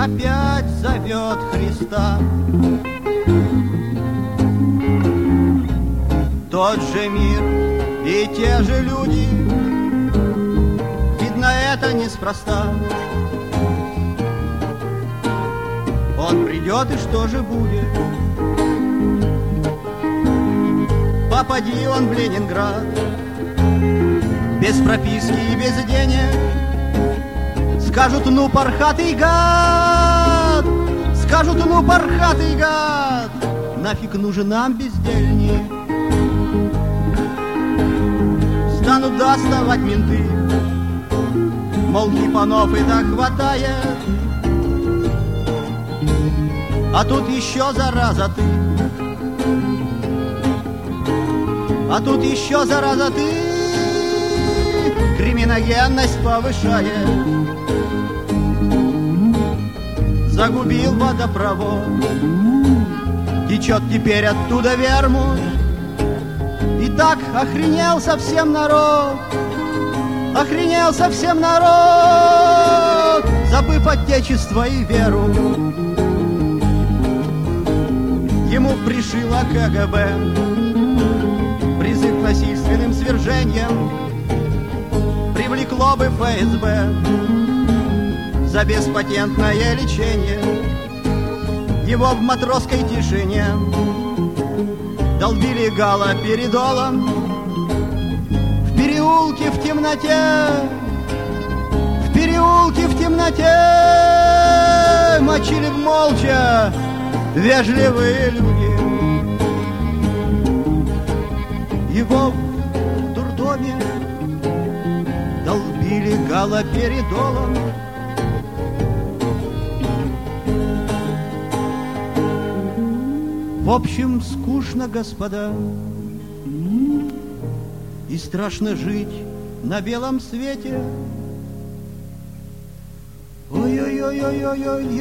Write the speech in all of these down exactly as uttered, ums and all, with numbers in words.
опять зовет Христа. Тот же мир и те же люди, видно, это неспроста. Он придет, и что же будет? Попади он в Ленинград, без прописки и без денег. Скажут, ну, пархатый гад, скажут, ну, пархатый гад, нафиг нужен нам бездельник. Станут доставать менты, мол, хипанов и так хватает. А тут еще зараза ты, а тут еще зараза ты, криминогенность повышает. Загубил водопровод, течет теперь оттуда вермут. И так охренел совсем народ, охренел совсем народ, забыв отечество и веру. Ему пришило ка гэ бэ призыв к насильственным свержениям, привлекло бы эф эс бэ за беспатентное лечение. Его в матросской тишине долбили галоперидолом, в переулке в темноте, в переулке в темноте мочили молча вежливые люди. Его в дурдоме долбили галоперидолом. В общем, скучно, господа, и страшно жить на белом свете. Ой-ой-ой-ой-ой-ой-ой,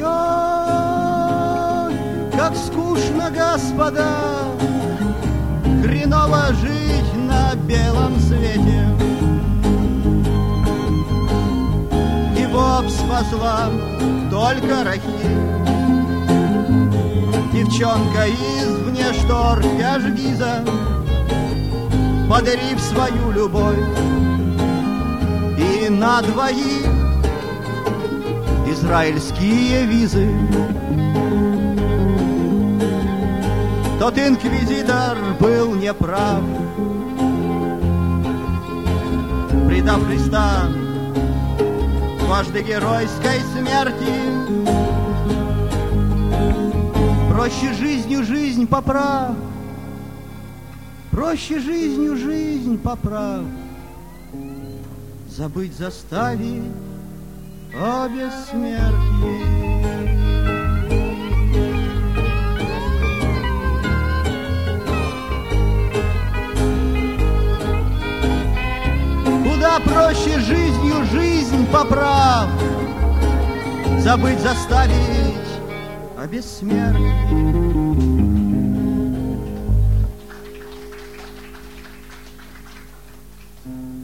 как скучно, господа, хреново жить на белом свете. Его б спасла только Рахиль, девчонка из вне штор Кяжгиза, подарив свою любовь. И на двоих израильские визы. Тот инквизитор был неправ, предав Христа дважды геройской смерти. Проще жизнью жизнь поправ, проще жизнью жизнь поправ, забыть заставить о бессмертии. Куда проще жизнью жизнь поправ, забыть заставить о бессмертии.